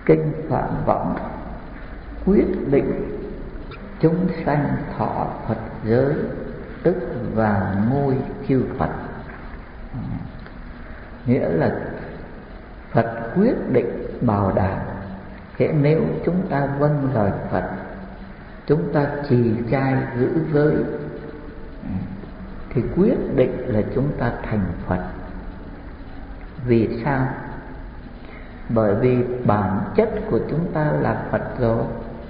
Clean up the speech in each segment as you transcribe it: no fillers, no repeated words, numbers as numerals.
kinh Phạn Võng quyết định chúng sanh thọ Phật giới, tức vào ngôi chư Phật. Nghĩa là Phật quyết định bảo đảm thế nếu chúng ta vâng lời Phật, chúng ta trì trai giữ giới, thì quyết định là chúng ta thành Phật. Vì sao? Bởi vì bản chất của chúng ta là Phật rồi.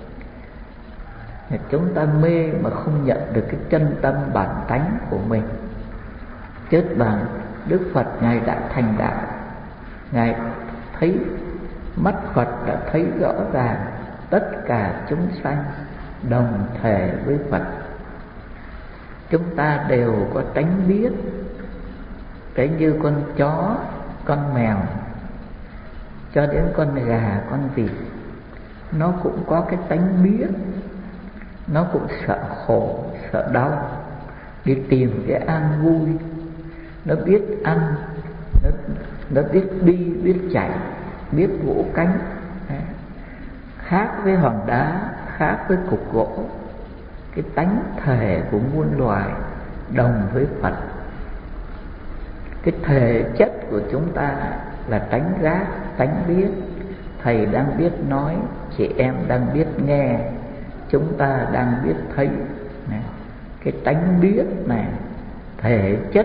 Chúng ta mê mà không nhận được cái chân tâm bản tánh của mình. Chết bằng Đức Phật Ngài đã thành đạo, Ngài thấy, mắt Phật đã thấy rõ ràng tất cả chúng sanh đồng thể với Phật. Chúng ta đều có tánh biết. Cái như con chó, con mèo, cho đến con gà, con vịt, nó cũng có cái tánh biết. Nó cũng sợ khổ, sợ đau, đi tìm cái an vui. Nó biết ăn, nó biết đi, biết chạy, biết vỗ cánh. Khác với hòn đá, khác với cục gỗ. Cái tánh thể của muôn loài đồng với Phật. Cái thể chất của chúng ta là tánh giác, tánh biết. Thầy đang biết nói, chị em đang biết nghe, chúng ta đang biết thấy. Cái tánh biết này, thể chất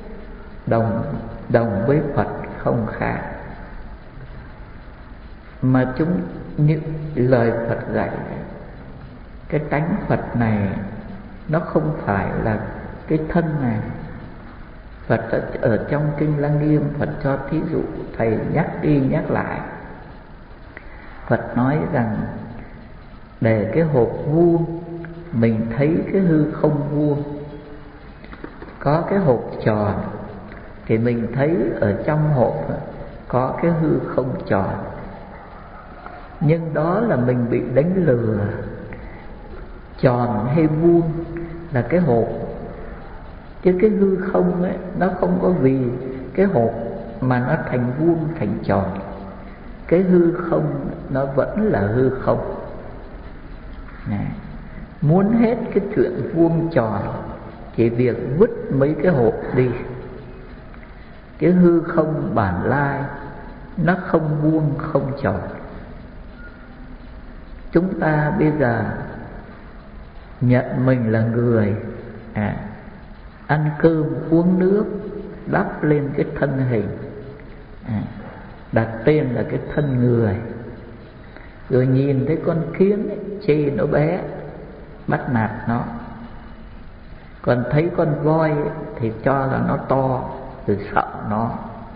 đồng với Phật không khác. Mà chúng như lời Phật dạy, cái tánh Phật này nó không phải là cái thân này. Phật ở trong Kinh Lăng Nghiêm, Phật cho thí dụ, thầy nhắc đi nhắc lại. Phật nói rằng để cái hộp vuông mình thấy cái hư không vuông, có cái hộp tròn thì mình thấy ở trong hộp có cái hư không tròn. Nhưng đó là mình bị đánh lừa. Tròn hay vuông là cái hộp, chứ cái hư không ấy, nó không có vì cái hộp mà nó thành vuông thành tròn. Cái hư không nó vẫn là hư không. Muốn hết cái chuyện vuông tròn, chỉ việc vứt mấy cái hộp đi. Cái hư không bản lai nó không vuông không tròn. Chúng ta bây giờ nhận mình là người, ăn cơm uống nước, đắp lên cái thân hình, đặt tên là cái thân người. Rồi nhìn thấy con kiến ấy, chê nó bé, bắt nạt nó. Còn thấy con voi ấy, thì cho là nó to, rồi sợ nó.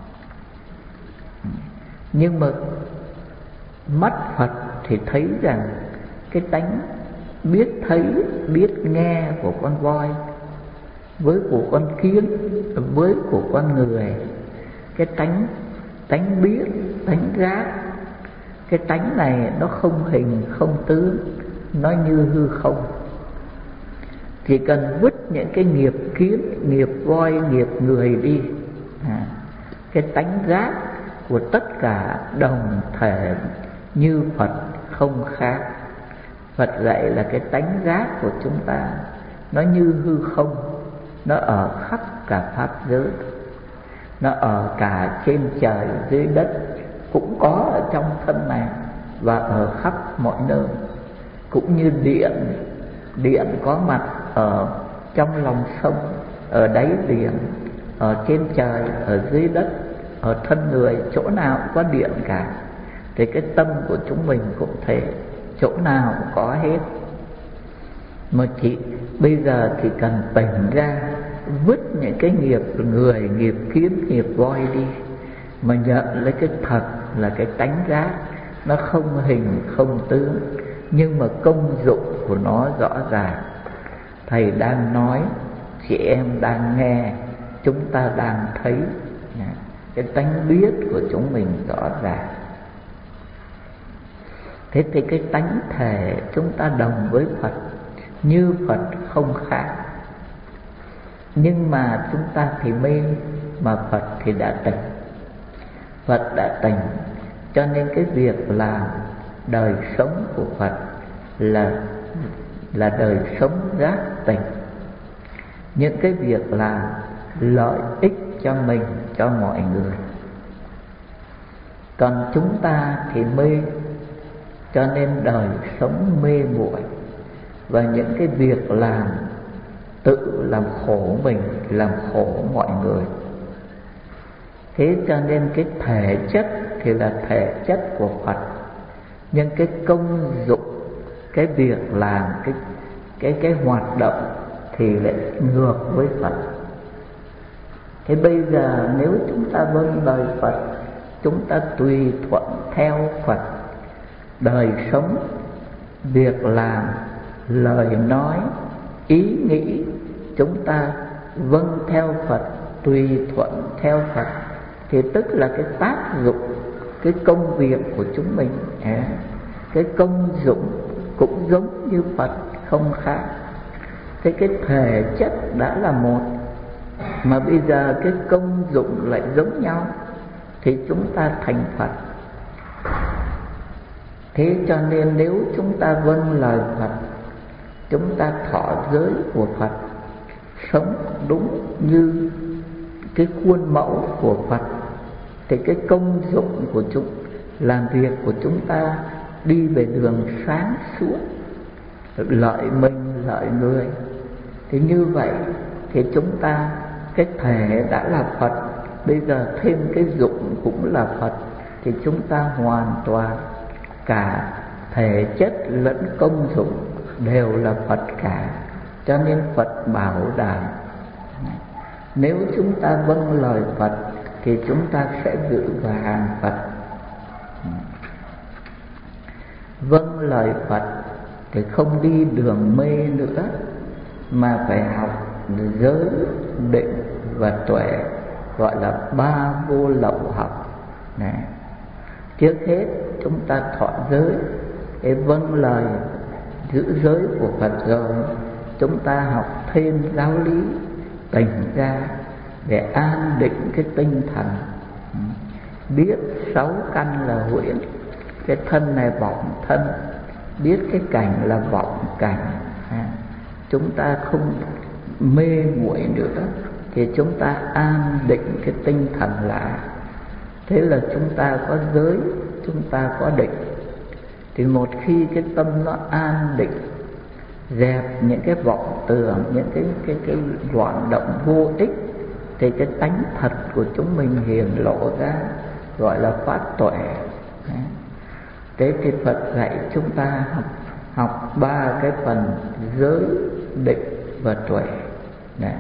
Nhưng mà mắt Phật thì thấy rằng cái tánh biết thấy, biết nghe của con voi với của con kiến, với của con người, cái tánh biết, tánh giác, cái tánh này nó không hình không tướng, nó như hư không. Chỉ cần vứt những cái nghiệp kiến, nghiệp voi, nghiệp người đi, cái tánh giác của tất cả đồng thể như Phật không khác. Phật dạy là cái tánh giác của chúng ta nó như hư không, nó ở khắp cả pháp giới, nó ở cả trên trời dưới đất, cũng có ở trong thân này và ở khắp mọi nơi. Cũng như điện có mặt ở trong lòng sông, ở đáy biển, ở trên trời, ở dưới đất, ở thân người, chỗ nào cũng có điện cả. Thì cái tâm của chúng mình cũng thế, chỗ nào cũng có hết. Mà bây giờ chỉ cần tỉnh ra, vứt những cái nghiệp người, nghiệp kiến, nghiệp voi đi, mà nhận lấy cái thật là cái tánh giác, nó không hình không tướng, nhưng mà công dụng của nó rõ ràng. Thầy đang nói, chị em đang nghe, chúng ta đang thấy. Cái tánh biết của chúng mình rõ ràng. Thế thì cái tánh thể chúng ta đồng với Phật, như Phật không khác. Nhưng mà chúng ta thì mê, mà Phật thì đã tỉnh. Phật đã tỉnh, cho nên cái việc làm đời sống của Phật là đời sống giác tỉnh. Những cái việc làm lợi ích cho mình, cho mọi người. Còn chúng ta thì mê, cho nên đời sống mê muội, và những cái việc làm tự làm khổ mình, làm khổ mọi người. Thế cho nên cái thể chất thì là thể chất của Phật, nhưng cái công dụng, cái việc làm, cái hoạt động thì lại ngược với Phật. Thế bây giờ nếu chúng ta vâng lời Phật, chúng ta tùy thuận theo Phật, đời sống, việc làm, lời nói, ý nghĩ, chúng ta vâng theo Phật, tùy thuận theo Phật, thì tức là cái tác dụng, cái công việc của chúng mình, cái công dụng cũng giống như Phật, không khác. Thế cái thể chất đã là một, mà bây giờ cái công dụng lại giống nhau, thì chúng ta thành Phật. Thế cho nên nếu chúng ta vâng lời Phật, chúng ta thọ giới của Phật, sống đúng như cái khuôn mẫu của Phật, thì cái công dụng của chúng, làm việc của chúng ta đi về đường sáng suốt, lợi mình, lợi người. Thì như vậy thì chúng ta, cái thể đã là Phật, bây giờ thêm cái dụng cũng là Phật, thì chúng ta hoàn toàn cả thể chất lẫn công dụng đều là Phật cả. Cho nên Phật bảo đảm, nếu chúng ta vâng lời Phật thì chúng ta sẽ dự vào hàng Phật. Vâng lời Phật thì không đi đường mê nữa, mà phải học giới, định và tuệ, gọi là ba vô lậu học này. Trước hết chúng ta thọ giới để vâng lời giữ giới của Phật rồi, chúng ta học thêm giáo lý, tỉnh ra để an định cái tinh thần, biết sáu căn là huyễn, cái thân này vọng thân, biết cái cảnh là vọng cảnh. Chúng ta không mê muội nữa, thì chúng ta an định cái tinh thần lại. Thế là chúng ta có giới, chúng ta có định. Thì một khi cái tâm nó an định, dẹp những cái vọng tưởng, những cái loạn động vô ích, thì cái tánh thật của chúng mình hiển lộ ra, gọi là phát tuệ. Thế thì Phật dạy chúng ta học ba cái phần giới, định và tuệ này.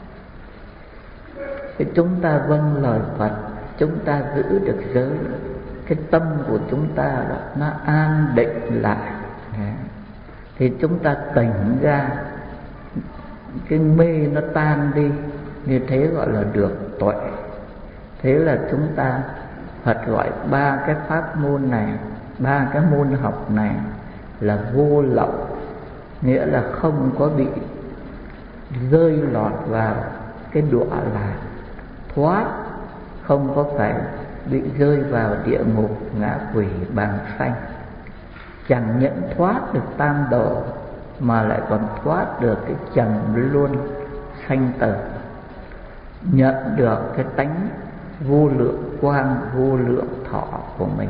Thì chúng ta vâng lời Phật, chúng ta giữ được giới, cái tâm của chúng ta nó an định lại, thì chúng ta tỉnh ra, cái mê nó tan đi, như thế gọi là được tuệ. Thế là chúng ta, Phật gọi ba cái pháp môn này, ba cái môn học này là vô lậu, nghĩa là không có bị rơi lọt vào cái đọa lạc, thoát, không có phải bị rơi vào địa ngục, ngạ quỷ, bàng sanh. Chẳng những thoát được tam độ, mà lại còn thoát được cái trầm luân sanh tử, nhận được cái tánh vô lượng quang, vô lượng thọ của mình,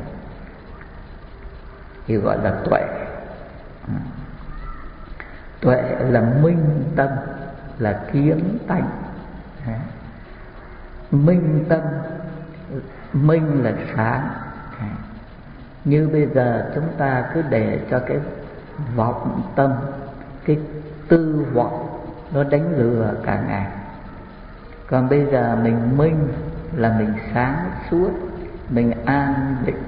thì gọi là tuệ. Tuệ là minh tâm, là kiến tánh. Minh tâm, minh là sáng. Như bây giờ chúng ta cứ để cho cái vọng tâm, cái tư vọng nó đánh lừa cả ngày. Còn bây giờ mình minh là mình sáng suốt, mình an định.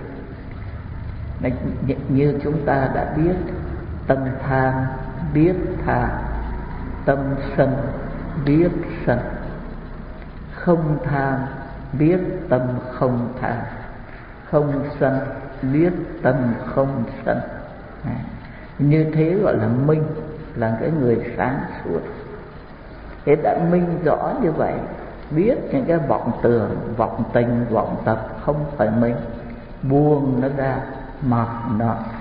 Như chúng ta đã biết, tâm tham biết tham, tâm sân biết sân, không tham biết tâm không tham, không sân biết tâm không sân. Như thế gọi là minh, là cái người sáng suốt. Thế đã minh rõ như vậy, biết những cái vọng tưởng, vọng tình, vọng tập không phải mình, buông nó ra, mặc nó,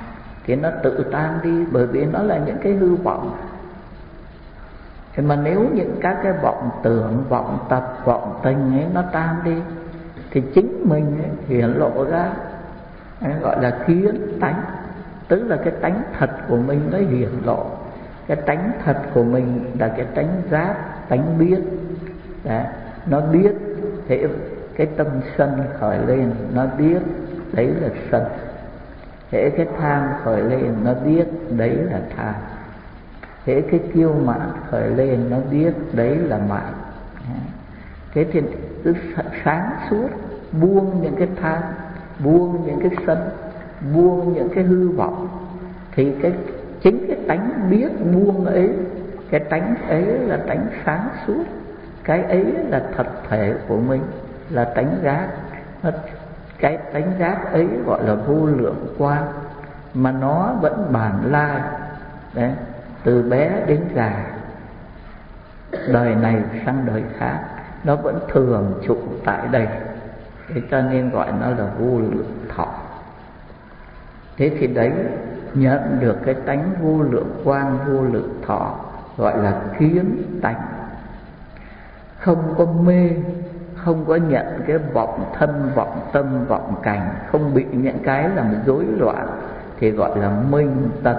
thì nó tự tan đi, bởi vì nó là những cái hư vọng. Thì mà nếu những các cái vọng tưởng, vọng tập, vọng tình ấy nó tan đi, thì chính mình ấy hiện lộ ra gọi là kiến tánh, tức là cái tánh thật của mình nó hiển lộ. Cái tánh thật của mình là cái tánh giác, tánh biết. Đấy, nó biết, thế cái tâm sân khởi lên, nó biết đấy là sân. Thế cái tham khởi lên, nó biết đấy là tham. Thế cái kiêu mạn khởi lên, nó biết đấy là mạn. Thế thì cứ sáng suốt buông những cái tham, buông những cái sân, buông những cái hư vọng, thì chính cái tánh biết buông ấy, cái tánh ấy là tánh sáng suốt. Cái ấy là thật thể của mình, là tánh giác. Cái tánh giác ấy gọi là vô lượng quang, mà nó vẫn bản lai. Đấy, từ bé đến già, đời này sang đời khác, nó vẫn thường trụ tại đây. Thế cho nên gọi nó là vô lượng thọ. Thế thì đấy, nhận được cái tánh vô lượng quang, vô lượng thọ, gọi là kiến tánh. Không có mê, không có nhận cái vọng thân, vọng tâm, vọng cảnh, không bị những cái làm rối loạn, thì gọi là minh tâm.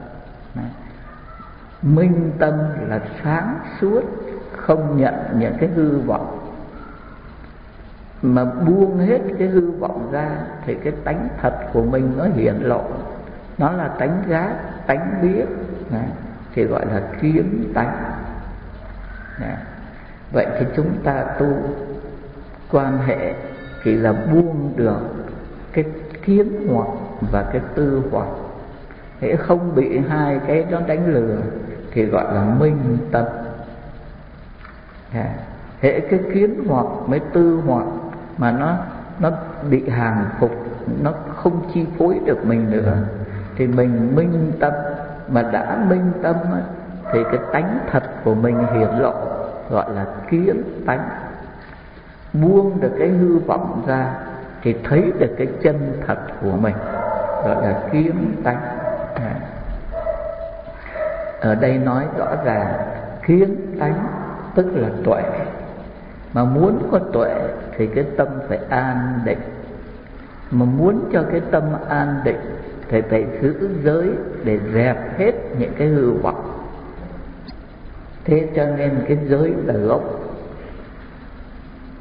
Minh tâm là sáng suốt, không nhận những cái hư vọng, mà buông hết cái hư vọng ra, thì cái tánh thật của mình nó hiện lộ. Nó là tánh giác, tánh biết, thì gọi là kiến tánh. Vậy thì chúng ta tu quan hệ thì là buông được cái kiến hoặc và cái tư hoặc. Thế không bị hai cái đó đánh lừa thì gọi là minh tâm. Thế cái kiến hoặc với tư hoặc mà nó bị hàng phục, nó không chi phối được mình nữa, thì mình minh tâm. Mà đã minh tâm thì cái tánh thật của mình hiện lộ, gọi là kiến tánh. Buông được cái hư vọng ra thì thấy được cái chân thật của mình, gọi là kiến tánh. Ở đây nói rõ ràng kiến tánh tức là tuệ. Mà muốn có tuệ thì cái tâm phải an định. Mà muốn cho cái tâm an định thì phải giữ giới để dẹp hết những cái hư vọng. Thế cho nên cái giới là gốc